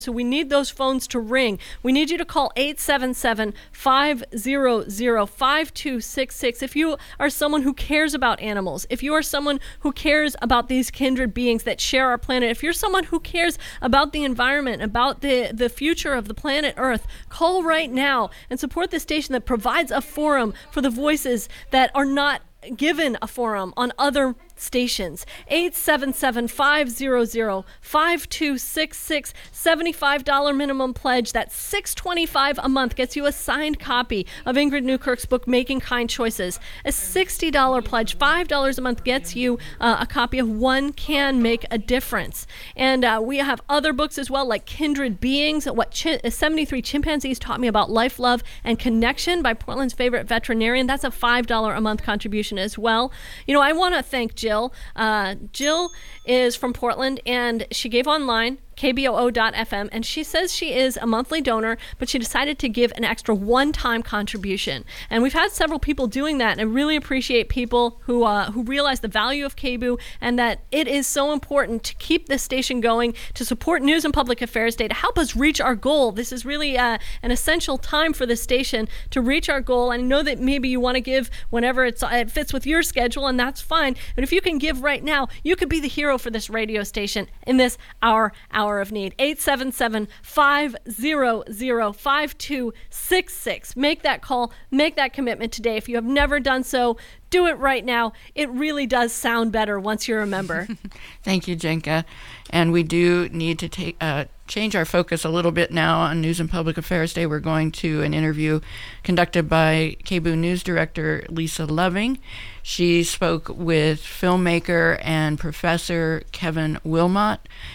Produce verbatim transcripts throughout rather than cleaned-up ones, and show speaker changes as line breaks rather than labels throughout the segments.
So we need those phones to ring. We need you to call eight seven seven, five hundred, five two six six. If you are someone who cares about animals, if you are someone who cares about these kindred beings that share our planet, if you're someone who cares about the environment, about the, the future of the planet Earth, call right now and support the station that provides a forum for the voices that are not given a forum on other stations. eight seven seven, five hundred, five two six six. seventy-five dollars minimum pledge. That's six dollars and twenty-five cents a month. Gets you a signed copy of Ingrid Newkirk's book, Making Kind Choices. A sixty dollars pledge, five dollars a month, gets you uh, a copy of One Can Make a Difference. And uh, we have other books as well, like Kindred Beings, What Ch- seventy-three Chimpanzees Taught Me About Life, Love, and Connection by Portland's favorite veterinarian. That's a five dollars a month contribution as well. You know, I want to thank Jill. Uh, Jill is from Portland, and she gave online, K B O O dot F M, and she says she is a monthly donor, but she decided to give an extra one-time contribution. And we've had several people doing that, and I really appreciate people who uh, who realize the value of K B O O and that it is so important to keep this station going, to support News and Public Affairs Day, to help us reach our goal. This is really uh, an essential time for this station to reach our goal. I know that maybe you want to give whenever it's, it fits with your schedule, and that's fine. But if you can give right now, you could be the hero for this radio station in this hour, hour of need. eight seven seven, five hundred, five two six six. Make that call. Make that commitment today. If you have never done so, do it right now. It really does sound better once you remember.
Thank you, Jenka. And we do need to take uh, change our focus a little bit now on News and Public Affairs Day. We're going to an interview conducted by K B O O News Director Lisa Loving. She spoke with filmmaker and professor Kevin Willmott.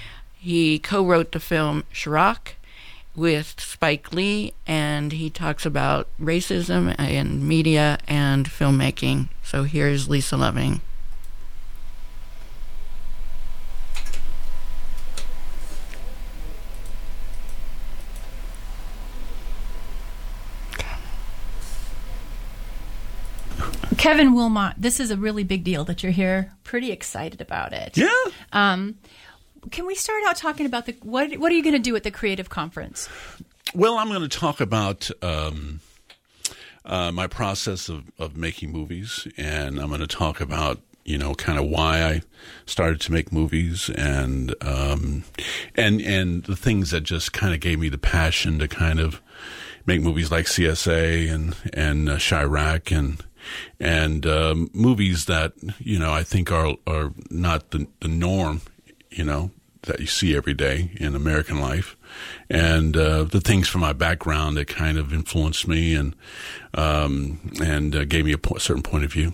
He co-wrote the film Chirac with Spike Lee, and he talks about racism in media and filmmaking. So here's Lisa Loving.
Kevin Willmott, this is a really big deal that you're here. Pretty excited about it.
Yeah.
Um, can we start out talking about the what? What are you going to do at the Creative Conference?
Well, I'm going to talk about um, uh, my process of, of making movies, and I'm going to talk about, you know, kind of why I started to make movies, and um, and and the things that just kind of gave me the passion to kind of make movies like C S A and and uh, Chirac and and um, movies that, you know, I think are are not the the norm, you know, that you see every day in American life, and uh, the things from my background that kind of influenced me and um, and uh, gave me a po- certain point of view.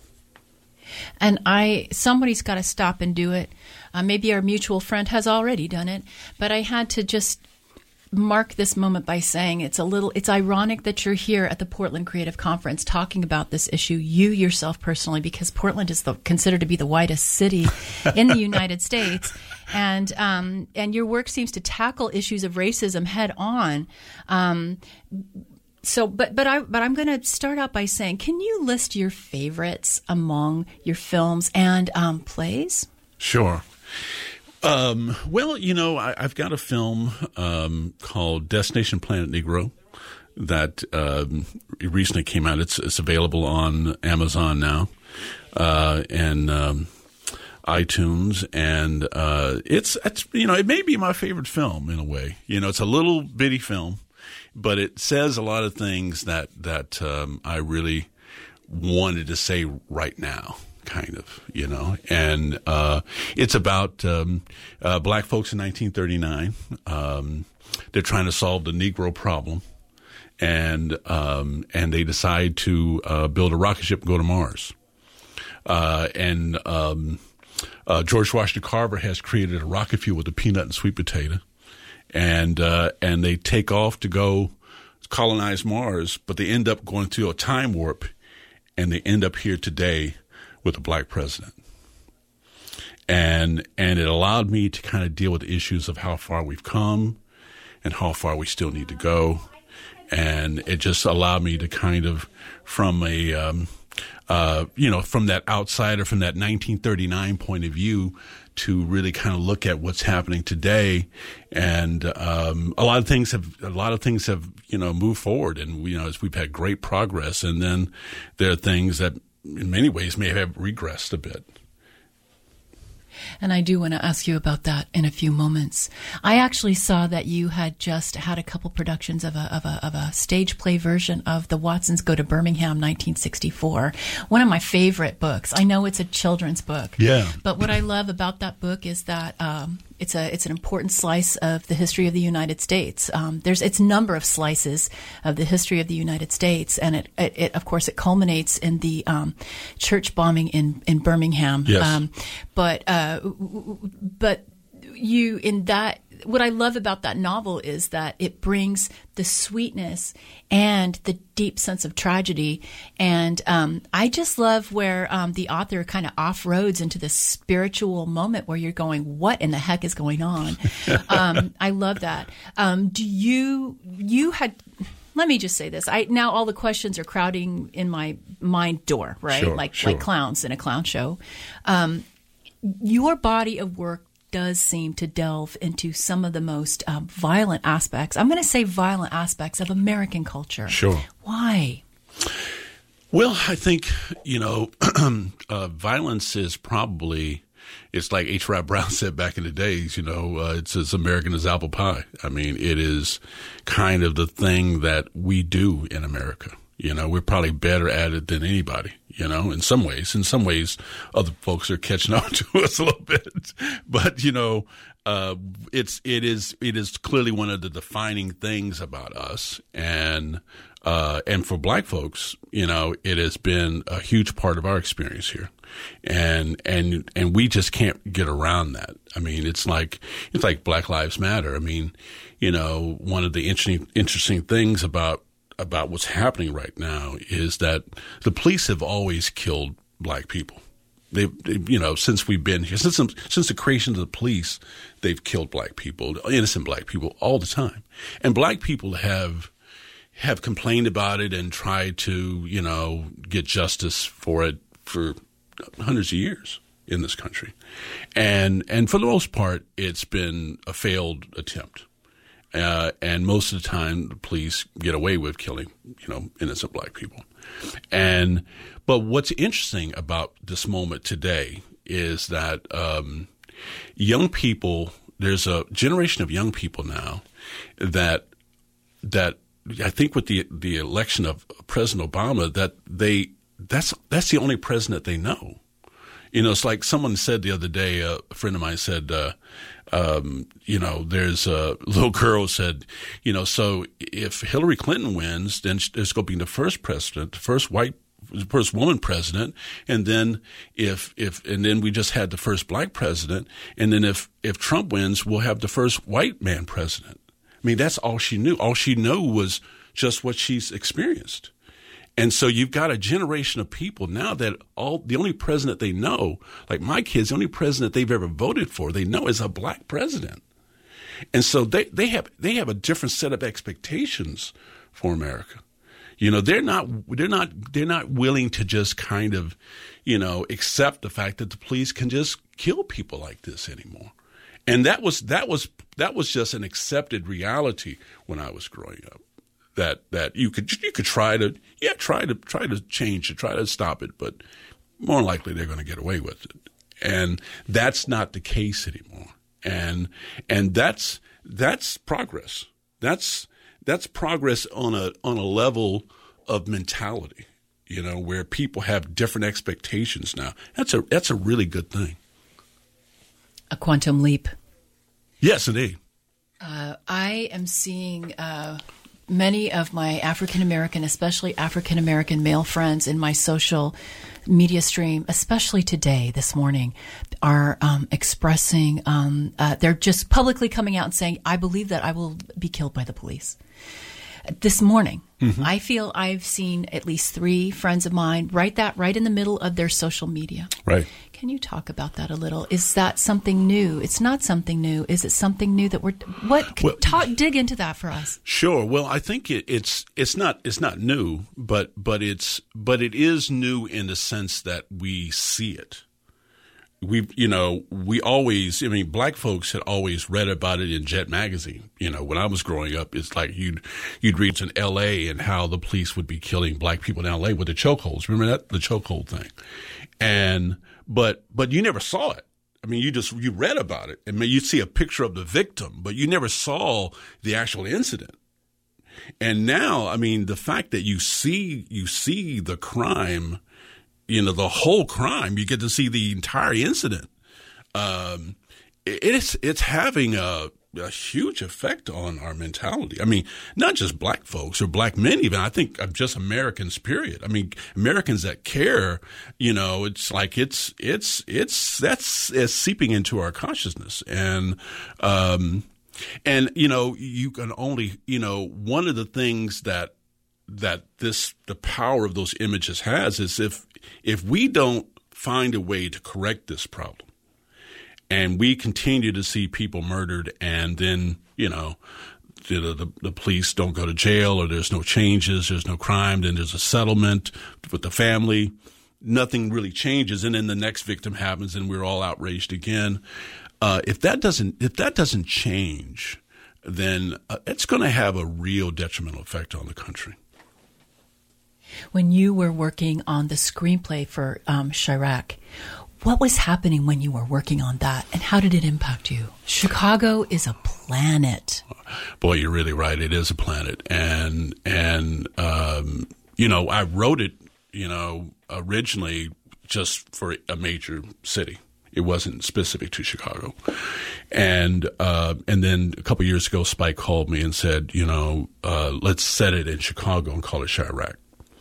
And I, somebody's got to stop and do it. Uh, maybe our mutual friend has already done it, but I had to just mark this moment by saying it's a little, it's ironic that you're here at the Portland Creative Conference talking about this issue, you yourself personally, because Portland is the, considered to be the whitest city in the United States. And, um, and your work seems to tackle issues of racism head on. Um, So, but but I but I'm going to start out by saying, can you list your favorites among your films and um, plays?
Sure. Um, well, you know, I, I've got a film um, called Destination Planet Negro that um, recently came out. It's it's available on Amazon now uh, and um, iTunes, and uh, it's it's you know, it may be my favorite film in a way. You know, it's a little bitty film, but it says a lot of things that that um, I really wanted to say right now, kind of, you know. And uh, it's about um, uh, black folks in nineteen thirty-nine. Um, they're trying to solve the Negro problem, and um, and they decide to uh, build a rocket ship and go to Mars. Uh, and um, uh, George Washington Carver has created a rocket fuel with a peanut and sweet potato. And uh, and they take off to go colonize Mars, but they end up going through a time warp, and they end up here today with a black president. And and it allowed me to kind of deal with the issues of how far we've come and how far we still need to go. And it just allowed me to kind of, from a um, uh, you know, from that outsider, from that nineteen thirty-nine point of view, to really kind of look at what's happening today. And um, a lot of things have, a lot of things have, you know, moved forward, and you know, as we've had great progress. And then there are things that, in many ways, may have regressed a bit.
And I do want to ask you about that in a few moments. I actually saw that you had just had a couple productions of a of a of a stage play version of The Watsons Go to Birmingham, nineteen sixty-four. One of my favorite books. I know it's a children's book.
Yeah.
But what I love about that book is that um, it's a it's an important slice of the history of the United States. Um, there's it's a number of slices of the history of the United States, and it it, it of course it culminates in the um, church bombing in in Birmingham.
Yes.
Um, but uh, but you in that. What I love about that novel is that it brings the sweetness and the deep sense of tragedy. And um, I just love where um, the author kind of off-roads into this spiritual moment where you're going, what in the heck is going on? um, I love that. Um, do you, you had, let me just say this. I now all the questions are crowding in my mind door, right?
Sure,
like,
sure.
like clowns in a clown show. Um, your body of work does seem to delve into some of the most um, violent aspects. I'm going to say violent aspects of American culture.
Sure.
Why?
Well, I think, you know, uh, violence is probably, it's like H. Rod Brown said back in the days, you know, uh, it's as American as apple pie. I mean, it is kind of the thing that we do in America. You know, we're probably better at it than anybody, you know, in some ways. In some ways, other folks are catching up to us a little bit. But, you know, uh, it's, it is, it is clearly one of the defining things about us. And, uh, and for black folks, you know, it has been a huge part of our experience here. And, and, and we just can't get around that. I mean, it's like, it's like Black Lives Matter. I mean, you know, one of the interesting, interesting things about, about what's happening right now is that the police have always killed black people. They've, they've, you know, since we've been here, since since the creation of the police, they've killed black people, innocent black people, all the time. And black people have have complained about it and tried to, you know, get justice for it for hundreds of years in this country. And and for the most part, it's been a failed attempt. Uh, and most of the time, the police get away with killing, you know, innocent black people. And but what's interesting about this moment today is that um, young people, there's a generation of young people now that that I think with the the election of President Obama, that they that's that's the only president they know. You know, it's like someone said the other day, uh, a friend of mine said, uh, um, you know, there's a little girl said, you know, so if Hillary Clinton wins, then there's going to be the first president, the first white, the first woman president. And then if, if, and then we just had the first black president. And then if, if Trump wins, we'll have the first white man president. I mean, that's all she knew. All she knew was just what she's experienced. And so you've got a generation of people now that all the only president they know, like my kids, the only president they've ever voted for, they know is a black president. And so they, they have they have a different set of expectations for America. You know, they're not they're not they're not willing to just kind of, you know, accept the fact that the police can just kill people like this anymore. And that was that was that was just an accepted reality when I was growing up. That that you could you could try to yeah try to try to change it, try to stop it, but more likely they're going to get away with it, and that's not the case anymore. And and that's that's progress. That's that's progress on a on a level of mentality, you know, where people have different expectations now. That's a that's a really good thing.
A quantum leap.
Yes, indeed.
Uh, I am seeing. Uh Many of my African American, especially African American male friends in my social media stream, especially today, this morning, are um, expressing, um, uh, they're just publicly coming out and saying, I believe that I will be killed by the police. this morning.
Mm-hmm.
I feel I've seen at least three friends of mine write that right in the middle of their social media.
Right.
Can you talk about that a little? Is that something new? It's not something new. Is it something new that we're what?
Well,
talk, dig into that for us.
Sure. Well, I think it, it's it's not it's not new, but but it's but it is new in the sense that we see it. We, you know, we always, I mean, black folks had always read about it in Jet magazine. You know, when I was growing up, it's like you'd, you'd read in L A and how the police would be killing black people in L A with the chokeholds. Remember that? The chokehold thing. And, but, but you never saw it. I mean, you just, you read about it. I mean, you'd see a picture of the victim, but you never saw the actual incident. And now, I mean, the fact that you see, you see the crime, you know, the whole crime, you get to see the entire incident. Um, it's, it's having a, a huge effect on our mentality. I mean, not just black folks or black men even. I think of just Americans, period. I mean, Americans that care, you know, it's like it's, it's, it's, that's it's seeping into our consciousness. And, um, and, you know, you can only, you know, one of the things that, that this, the power of those images has is if, if we don't find a way to correct this problem and we continue to see people murdered and then, you know, the, the, the police don't go to jail or there's no changes, there's no crime, then there's a settlement with the family, nothing really changes. And then the next victim happens and we're all outraged again. Uh, if that doesn't, if that doesn't change, then uh, it's going to have a real detrimental effect on the country.
When you were working on the screenplay for um, Chiraq, what was happening when you were working on that, and how did it impact you? Chicago is a planet.
Boy, you're really right. It is a planet, and and um, you know, I wrote it, you know, originally just for a major city. It wasn't specific to Chicago, and uh, and then a couple of years ago, Spike called me and said, you know, uh, let's set it in Chicago and call it Chiraq.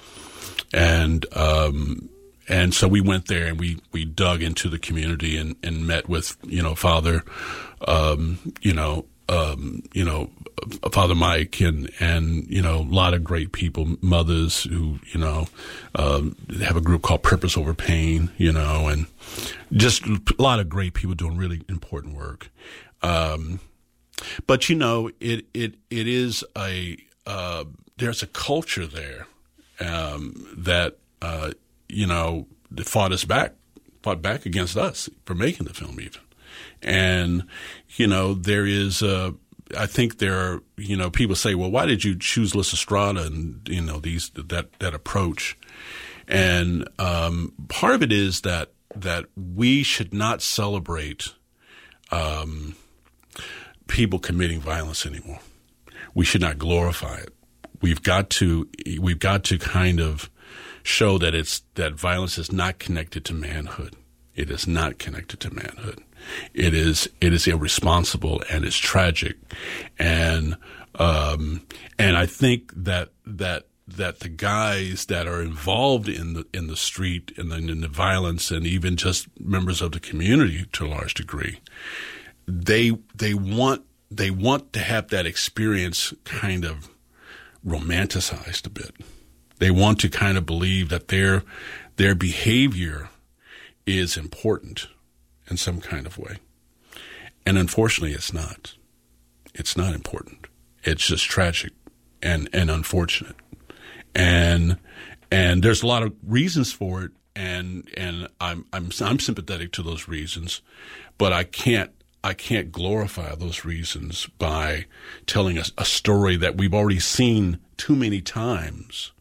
And, um, and so we went there and we, we dug into the community and, and met with, you know, Father, um, you know, um, you know, Father Mike and, and, you know, a lot of great people, mothers who, you know, um, have a group called Purpose Over Pain, you know, and just a lot of great people doing really important work. Um, but, you know, it, it, it is a, uh, there's a culture there. Um, that, uh, you know, fought us back, fought back against us for making the film even. And, you know, there is, uh, I think there are, you know, people say, well, why did you choose Lysistrata and, you know, these, that, that approach? And, um, part of it is that, that we should not celebrate, um, people committing violence anymore. We should not glorify it. We've got to, we've got to kind of show that it's, that violence is not connected to manhood. It is not connected to manhood. It is, it is irresponsible and it's tragic. And, um, and I think that, that, that the guys that are involved in the, in the street and in, in the violence and even just members of the community to a large degree, they, they want, they want to have that experience kind of romanticized a bit. They want to kind of believe that their their behavior is important in some kind of way. And unfortunately, it's not. It's not important. It's just tragic and, and unfortunate. And and there's a lot of reasons for it, and and I'm I'm I'm sympathetic to those reasons, but I can't I can't glorify those reasons by telling us a story that we've already seen too many times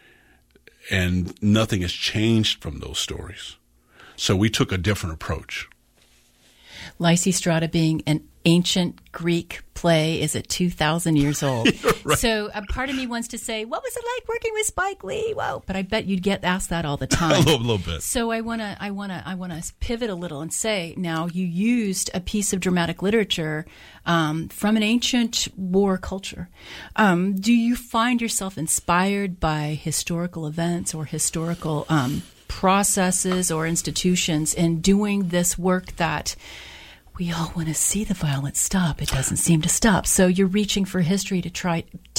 and nothing has changed from those stories. So we took a different approach.
Lysistrata being an ancient Greek play is at two thousand years old. Right. So a part of me wants to say, what was it like working with Spike Lee? Whoa. But I bet you'd get asked that all the time.
a little, little bit.
So I want to I want to I want to pivot a little and say, now you used a piece of dramatic literature um, from an ancient war culture. Um, do you find yourself inspired by historical events or historical um, processes or institutions in doing this work that we all want to see the violence stop? It doesn't seem to stop. So you're reaching for history to try to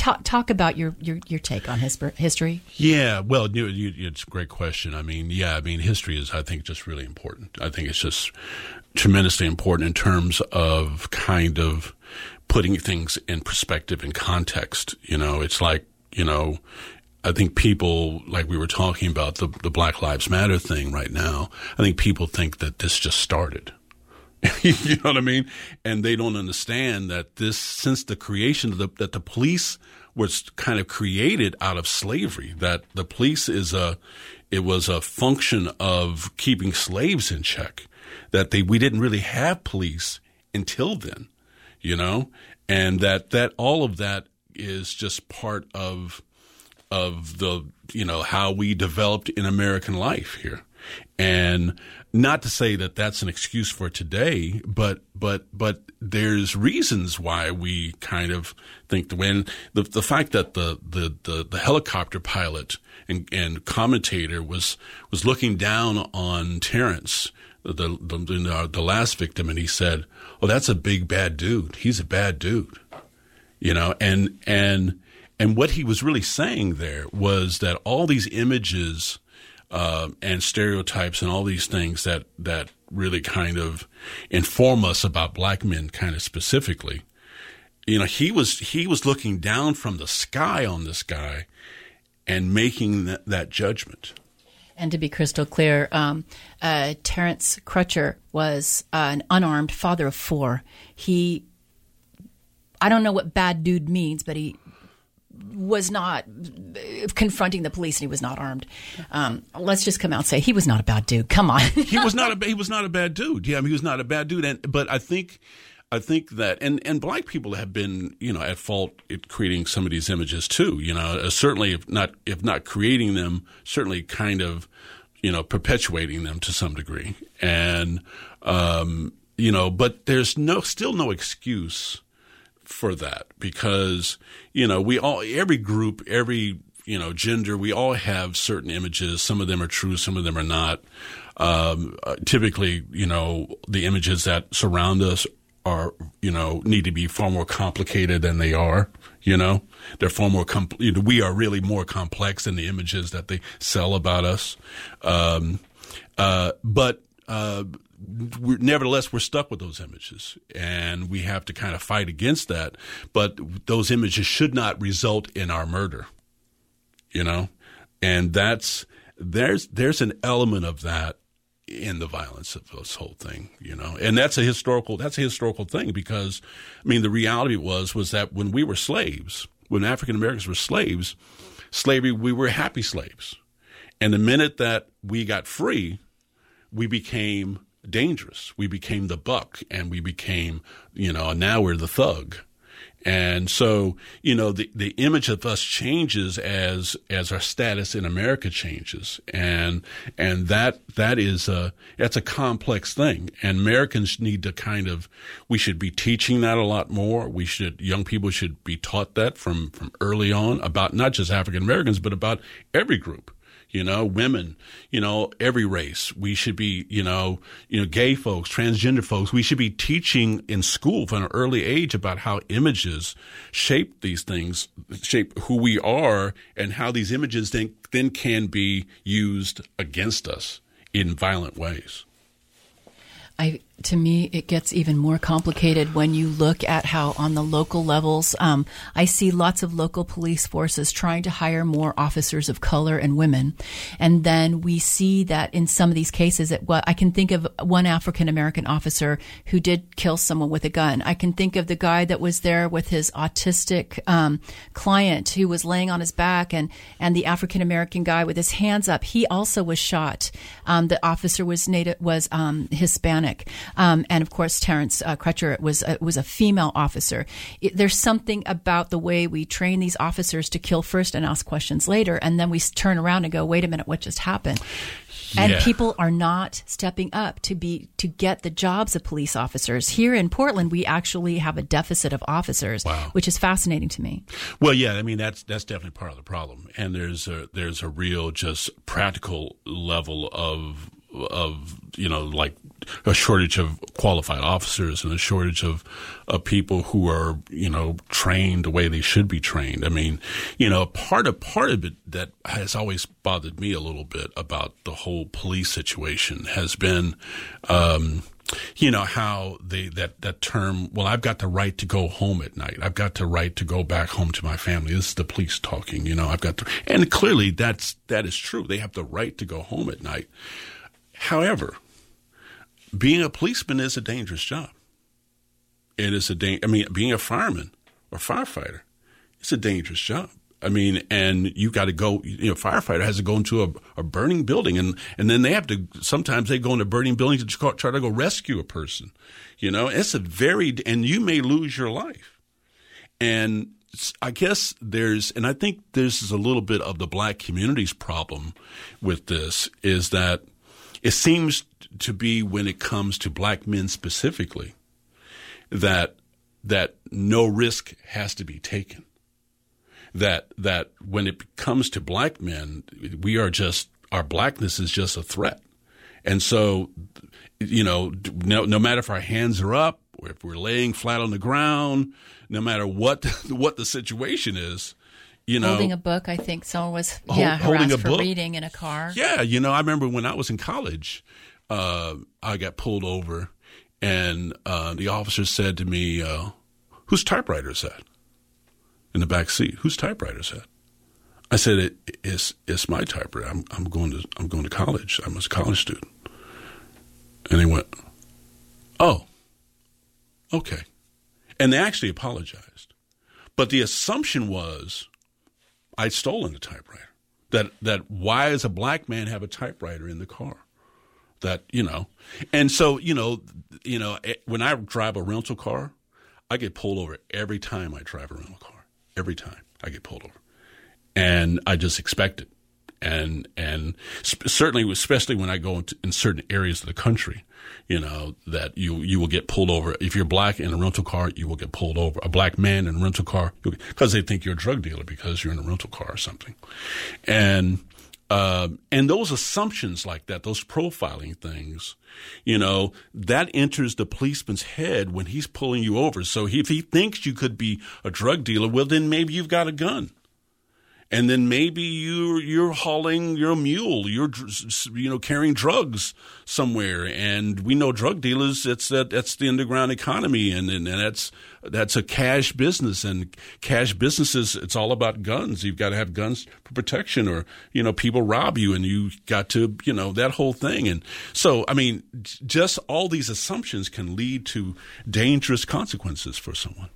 talk talk about your, your, your take on his, history.
Yeah, well, you, you, it's a great question. I mean, yeah, I mean, history is, I think, just really important. I think it's just tremendously important in terms of kind of putting things in perspective and context. You know, it's like, you know, I think people, like we were talking about the, the Black Lives Matter thing right now, I think people think that this just started. You know what I mean? And they don't understand that this, since the creation of the, that the police was kind of created out of slavery, that the police is a, it was a function of keeping slaves in check, that they, we didn't really have police until then, you know, and that, that all of that is just part of, of the, you know, how we developed in American life here. And not to say that that's an excuse for today, but but but there's reasons why we kind of think the way. The the fact that the the, the, the helicopter pilot and, and commentator was was looking down on Terrence, the the, the the last victim, and he said, "Oh, that's a big bad dude. He's a bad dude," you know, and and and what he was really saying there was that all these images. Uh, and stereotypes and all these things that, that really kind of inform us about black men kind of specifically. You know, he was, he was looking down from the sky on this guy and making that, that judgment.
And to be crystal clear, um, uh, Terrence Crutcher was uh, an unarmed father of four. He, I don't know what bad dude means, but he was not confronting the police, and he was not armed. Um, let's just come out and say he was not a bad dude. Come on,
he was not a he was not a bad dude. Yeah, I mean, he was not a bad dude. And but I think I think that and, and black people have been, you know, at fault at creating some of these images too. You know, uh, certainly if not if not creating them, certainly kind of, you know, perpetuating them to some degree. And um, you know, but there's no still no excuse for that, because, you know, we all, every group, every, you know, gender, we all have certain images. Some of them are true, some of them are not. Um, uh, typically, you know, the images that surround us are, you know, need to be far more complicated than they are, you know. They're far more, compl- you know, we are really more complex than the images that they sell about us. Um, uh, but, uh, We're, nevertheless, we're stuck with those images, and we have to kind of fight against that. But those images should not result in our murder, you know. And that's there's there's an element of that in the violence of this whole thing, you know. And that's a historical that's a historical thing, because I mean the reality was was that when we were slaves, when African Americans were slaves, slavery we were happy slaves, and the minute that we got free, we became dangerous. We became the buck, and we became, you know, now we're the thug. And so, you know, the, the image of us changes as, as our status in America changes. And, and that, that is a, that's a complex thing. And Americans need to kind of, we should be teaching that a lot more. We should, young people should be taught that from, from early on about not just African Americans, but about every group. You know, women, you know, every race. We should be, you know, you know, gay folks, transgender folks. We should be teaching in school from an early age about how images shape these things, shape who we are, and how these images then, then can be used against us in violent ways.
I, to me, it gets even more complicated when you look at how on the local levels, um, I see lots of local police forces trying to hire more officers of color and women. And then we see that in some of these cases, it, well, I can think of one African-American officer who did kill someone with a gun. I can think of the guy that was there with his autistic um, client who was laying on his back, and, and the African-American guy with his hands up. He also was shot. Um, the officer was native, was um, Hispanic. Um, and of course, Terrence uh, Crutcher was a, was a female officer. It, there's something about the way we train these officers to kill first and ask questions later, and then we turn around and go, "Wait a minute, what just happened?" And yeah. People are not stepping up to be to get the jobs of police officers. Here in Portland, we actually have a deficit of officers,
wow.
which is fascinating to me.
Well, yeah, I mean that's that's definitely part of the problem, and there's a there's a real just practical level of of you know like a shortage of qualified officers and a shortage of of people who are you know trained the way they should be trained. I mean, you know, part of part of it that has always bothered me a little bit about the whole police situation has been, um, you know, how they that that term. Well, I've got the right to go home at night. I've got the right to go back home to my family. This is the police talking. You know, I've got to, and clearly that's that is true. They have the right to go home at night. However, being a policeman is a dangerous job. It is a da- I mean, being a fireman or firefighter, it's a dangerous job. I mean, and you got to go, you know, a firefighter has to go into a, a burning building and, and then they have to, sometimes they go into burning buildings to try to go rescue a person. You know, it's a very, and you may lose your life. And I guess there's, and I think this is a little bit of the black community's problem with this, is that it seems to be when it comes to black men specifically, that that no risk has to be taken. That that when it comes to black men, we are just, our blackness is just a threat. And so, you know, no, no matter if our hands are up or if we're laying flat on the ground, no matter what what the situation is, you know,
holding a book. I think someone was
hold,
yeah
holding
harassed
a book.
for reading in a car.
Yeah, you know, I remember when I was in college, uh, I got pulled over, and uh, the officer said to me, uh, "Whose typewriter is that?" In the back seat. "Whose typewriter is that?" I said, it, "It's it's my typewriter. I'm I'm going to I'm going to college. I'm a college student." And they went, "Oh, okay," and they actually apologized, but the assumption was I'd stolen the typewriter. That that why does a black man have a typewriter in the car? That, you know, and so, you know, you know, when I drive a rental car, I get pulled over every time I drive a rental car. Every time I get pulled over, and I just expect it. And and sp- certainly, especially when I go into, in certain areas of the country, you know, that you you will get pulled over. If you're black in a rental car, you will get pulled over. A black man in a rental car, because they think you're a drug dealer because you're in a rental car or something. And uh, and those assumptions like that, those profiling things, you know, that enters the policeman's head when he's pulling you over. So he, if he thinks you could be a drug dealer, well, then maybe you've got a gun. And then maybe you're, you're hauling your mule, you're, you know, carrying drugs somewhere. And we know drug dealers, it's that, that's the underground economy. And, and, and that's, that's a cash business, and cash businesses, it's all about guns. You've got to have guns for protection, or, you know, people rob you and you got to, you know, that whole thing. And so, I mean, just all these assumptions can lead to dangerous consequences for someone.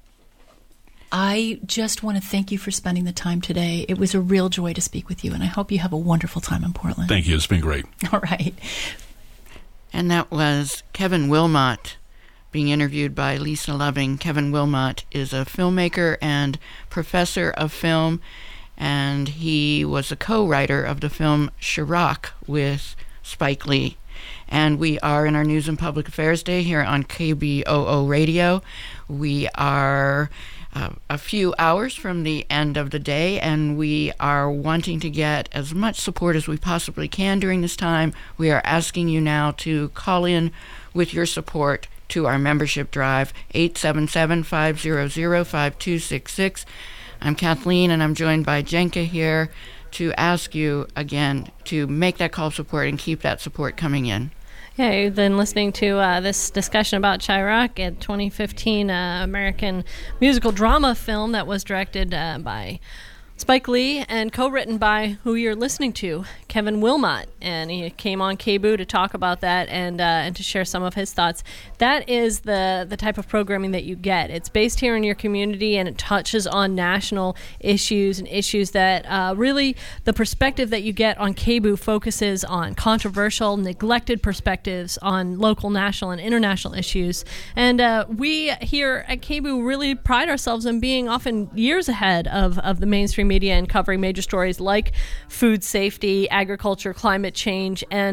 I just want to thank you for spending the time today. It was a real joy to speak with you, and I hope you have a wonderful time in Portland.
Thank you. It's been great.
All right.
And that was Kevin Willmott being interviewed by Lisa Loving. Kevin Willmott is a filmmaker and professor of film, and he was a co-writer of the film Chirac with Spike Lee. And we are in our News and Public Affairs Day here on K B O O Radio. We are Uh, a few hours from the end of the day, and we are wanting to get as much support as we possibly can during this time. We are asking you now to call in with your support to our membership drive, eight seven seven, five zero zero, five two six six. I'm Kathleen, and I'm joined by Jenka here to ask you again to make that call of support and keep that support coming in.
Yeah, you've been listening to uh, this discussion about Chirac, a twenty fifteen uh, American musical drama film that was directed uh, by Spike Lee and co-written by who you're listening to, Kevin Willmott. And he came on K B O O to talk about that and uh, and to share some of his thoughts. That is the, the type of programming that you get. It's based here in your community, and it touches on national issues and issues that uh, really the perspective that you get on K B O O focuses on controversial, neglected perspectives on local, national, and international issues. And uh, we here at K B O O really pride ourselves in being often years ahead of, of the mainstream media and covering major stories like food safety, agriculture, climate change, and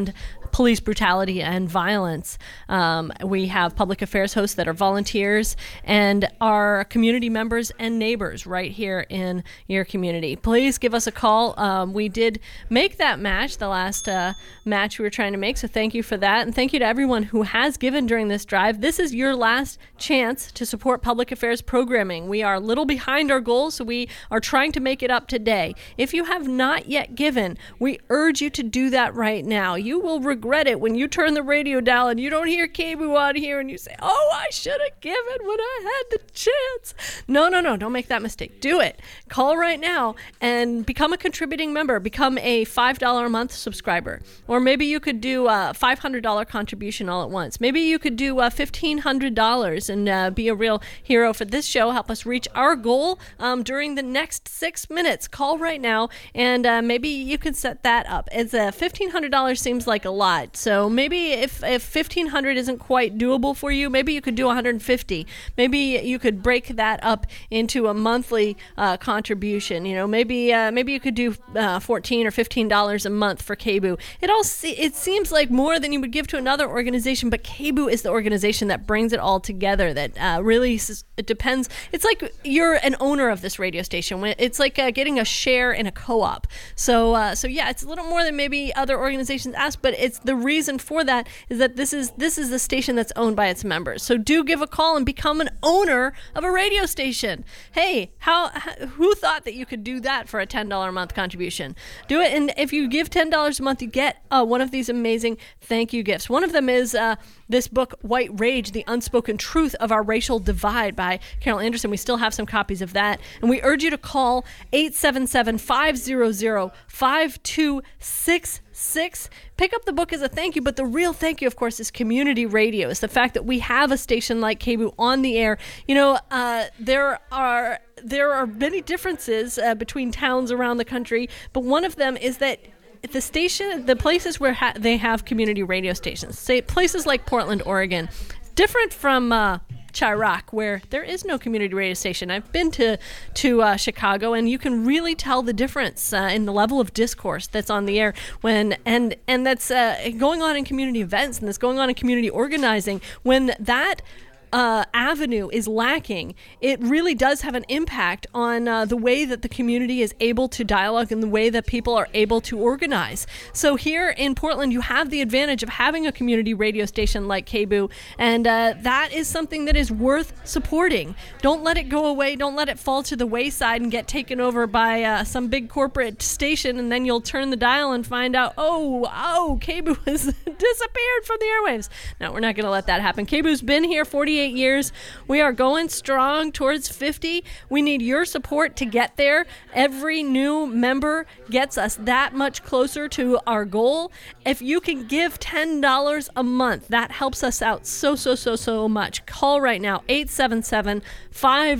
police brutality and violence. Um, we have public affairs hosts that are volunteers and are community members and neighbors right here in your community. Please give us a call. Um, we did make that match, the last uh, match we were trying to make, so thank you for that. And thank you to everyone who has given during this drive. This is your last chance to support public affairs programming. We are a little behind our goals, so we are trying to make it up today. If you have not yet given, we urge you to do that right now. You will regret it when you turn the radio dial and you don't hear K B O O on here and you say, oh, I should have given when I had the chance. No, no, no, don't make that mistake. Do it. Call right now and become a contributing member. Become a five dollars a month subscriber. Or maybe you could do a five hundred dollars contribution all at once. Maybe you could do uh, fifteen hundred dollars and uh, be a real hero for this show. Help us reach our goal um, during the next six minutes. Call right now and uh, maybe you could set that up. It's uh, fifteen hundred dollars seems like a lot. So maybe if, if fifteen hundred dollars isn't quite doable for you, maybe you could do one hundred fifty dollars. Maybe you could break that up into a monthly uh, contribution. You know, maybe uh, maybe you could do uh, fourteen dollars or fifteen dollars a month for K B O O. It all se- it seems like more than you would give to another organization, but K B O O is the organization that brings it all together. That uh, really s- it depends. It's like you're an owner of this radio station. It's like uh, getting a share in a co-op. So uh, so yeah, it's a little more than maybe other organizations ask, but it's the reason for that is that this is this is the station that's owned by its members. So do give a call and become an owner of a radio station. Hey, how, how who thought that you could do that for a ten dollars a month contribution? Do it, and if you give ten dollars a month, you get uh, one of these amazing thank you gifts. One of them is uh, this book, White Rage, The Unspoken Truth of Our Racial Divide by Carol Anderson. We still have some copies of that, and we urge you to call eight seven seven, five hundred, five two six six. Pick up the book as a thank you, but the real thank you, of course, is community radio. It's the fact that we have a station like K B O O on the air. You know, uh, there are there are many differences uh, between towns around the country, but one of them is that the station, the places where ha- they have community radio stations, say places like Portland, Oregon, different from uh, Chirac, where there is no community radio station. I've been to to uh, Chicago, and you can really tell the difference uh, in the level of discourse that's on the air when and and that's uh, going on in community events and that's going on in community organizing. When that Uh, avenue is lacking, it really does have an impact on uh, the way that the community is able to dialogue and the way that people are able to organize. So here in Portland, you have the advantage of having a community radio station like K B O O, and uh, that is something that is worth supporting. Don't let it go away. Don't let it fall to the wayside and get taken over by uh, some big corporate station, and then you'll turn the dial and find out, oh, oh, K B O O has disappeared from the airwaves. No, we're not going to let that happen. K B O O's been here forty-eight years. We are going strong towards fifty. We need your support to get there. Every new member gets us that much closer to our goal. If you can give ten dollars a month, that helps us out so, so, so, so much. Call right now, eight seven seven, five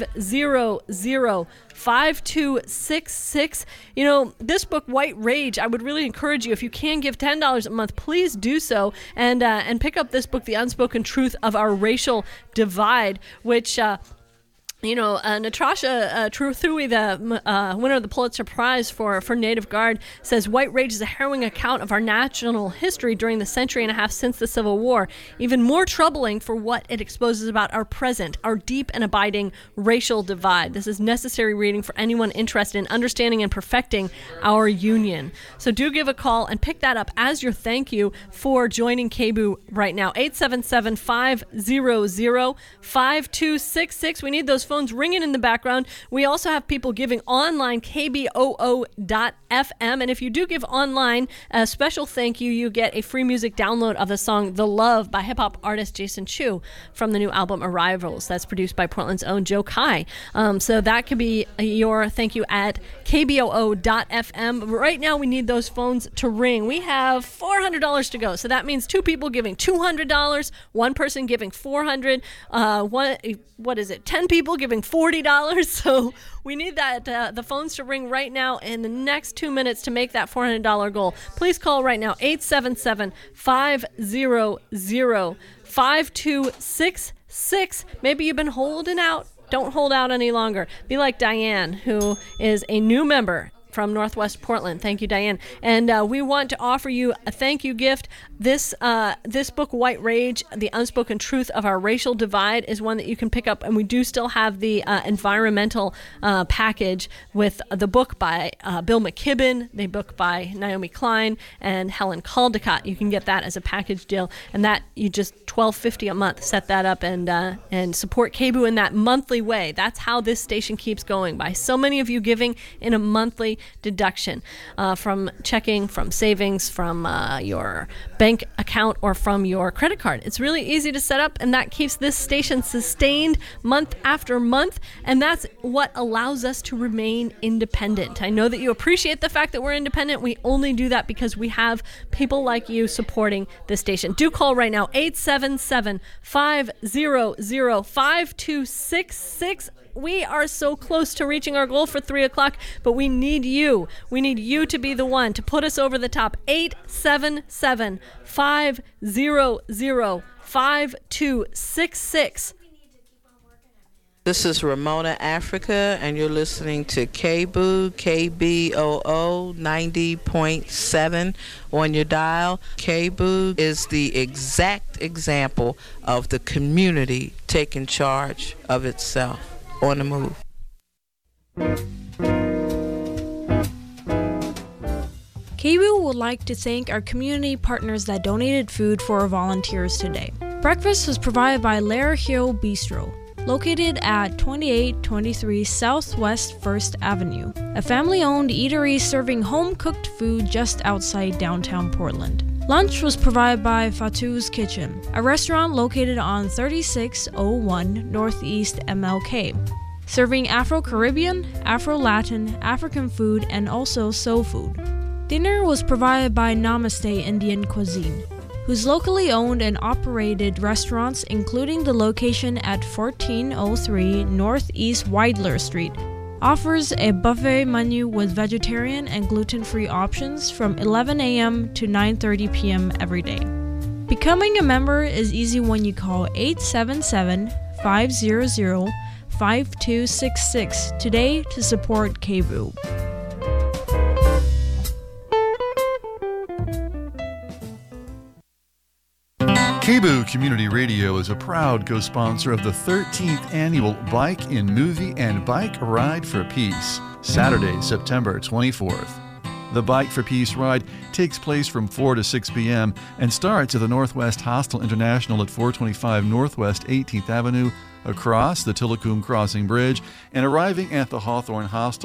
hundred, five two six six. You know, this book, White Rage, I would really encourage you, if you can give ten dollars a month, please do so and uh, and pick up this book, The Unspoken Truth of Our Racial Divide, which uh, You know, uh, Natasha uh, Truthui, the uh, winner of the Pulitzer Prize for, for Native Guard, says White Rage is a harrowing account of our national history during the century and a half since the Civil War, even more troubling for what it exposes about our present, our deep and abiding racial divide. This is necessary reading for anyone interested in understanding and perfecting our union. So do give a call and pick that up as your thank you for joining K B O O right now. eight seven seven, five hundred, five two six six. We need those phones ringing in the background. We also have people giving online, K B O O dot F M. And if you do give online, a special thank you, you get a free music download of the song The Love by hip-hop artist Jason Chu from the new album Arrivals. That's produced by Portland's own Joe Kai. Um, so that could be your thank you at K B O O dot F M. Right now, we need those phones to ring. We have four hundred dollars to go. So that means two people giving two hundred dollars, one person giving four hundred dollars, uh, one, what is it, ten people giving forty dollars. So we need that uh, the phones to ring right now in the next two minutes to make that four hundred dollars goal. Please call right now, eight seven seven, five hundred, five two six six. Maybe you've been holding out. Don't hold out any longer. Be like Diane, who is a new member from Northwest Portland. Thank you, Diane. And uh, we want to offer you a thank you gift. This uh, this book, White Rage, The Unspoken Truth of Our Racial Divide, is one that you can pick up. And we do still have the uh, environmental uh, package with the book by uh, Bill McKibben, the book by Naomi Klein, and Helen Caldicott. You can get that as a package deal. And that, you just twelve fifty a month. Set that up and, uh, and support K B O O in that monthly way. That's how this station keeps going, by so many of you giving in a monthly deduction uh, from checking, from savings, from uh, your bank account, or from your credit card. It's really easy to set up, and that keeps this station sustained month after month, and that's what allows us to remain independent. I know that you appreciate the fact that we're independent. We only do that because we have people like you supporting the station. Do call right now, eight seven seven, five zero zero, five two six six. We are so close to reaching our goal for three o'clock, but we need you. We need you to be the one to put us over the top. eight seven seven, five zero zero, five two six six.
This is Ramona Africa, and you're listening to K B O O, K B O O ninety point seven on your dial. K B O O is the exact example of the community taking charge of itself. On the move.
K B O O would like to thank our community partners that donated food for our volunteers today. Breakfast was provided by Lair Hill Bistro, located at twenty-eight twenty-three Southwest First Avenue, a family-owned eatery serving home-cooked food just outside downtown Portland. Lunch was provided by Fatu's Kitchen, a restaurant located on thirty-six oh one Northeast M L K, serving Afro-Caribbean, Afro-Latin, African food, and also soul food. Dinner was provided by Namaste Indian Cuisine, whose locally owned and operated restaurants, including the location at fourteen oh three Northeast Weidler Street, offers a buffet menu with vegetarian and gluten-free options from eleven a.m. to nine thirty p.m. every day. Becoming a member is easy when you call eight seven seven, five zero zero, five two six six today to support K B O O.
K B O O Community Radio is a proud co-sponsor of the thirteenth Annual Bike in Movie and Bike Ride for Peace, Saturday, September twenty-fourth. The Bike for Peace ride takes place from four to six p.m. and starts at the Northwest Hostel International at four twenty-five Northwest eighteenth Avenue, across the Tilikum Crossing Bridge, and arriving at the Hawthorne Hostel